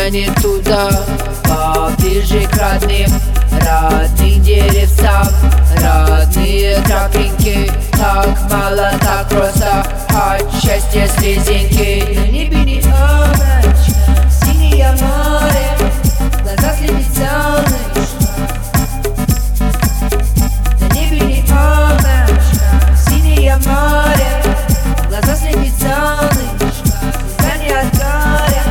тянет туда, поближе к родным деревцам, родные тропинки. Так мало, так просто, от счастья слезинки. На небе не облачко, синее море, в глазах слепит солнышко. На небе не облачко, синее море, в глазах слепит солнышко. Слеза не от горя.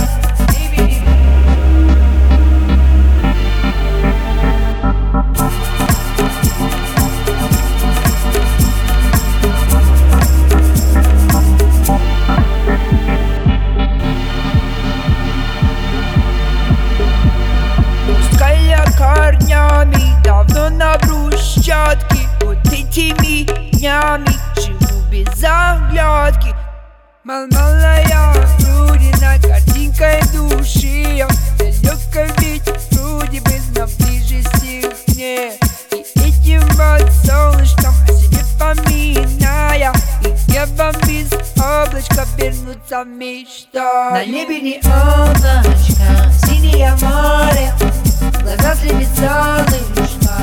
Корнями давно на брусчатке, вот этими днями живу без оглядки. Малая родина, картинкой души, далеко ведь вроде бы, но ближе всех мне. И этим вот солнышком о себе поминая, и небом без облачка вернуться в мечта. На небе не облачко, синее море, в глазах слепит солнышко.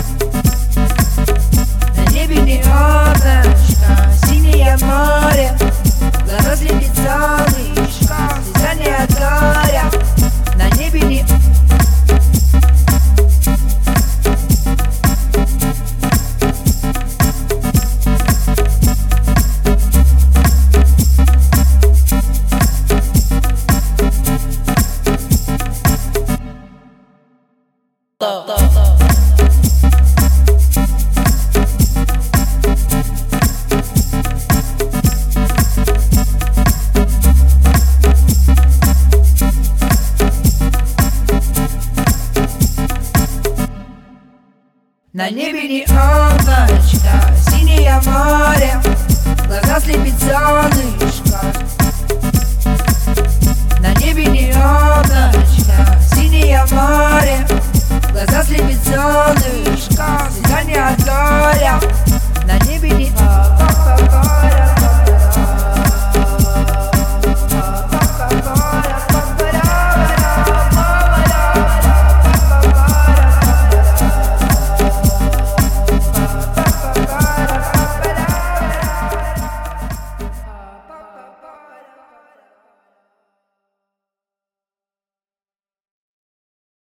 На небе не облачко, синее море, в глазах слепит солнышко. Слеза не от горя. На небе не... На небе не облачко, синее море, в глазах слепит солнышко. На небе не облачко.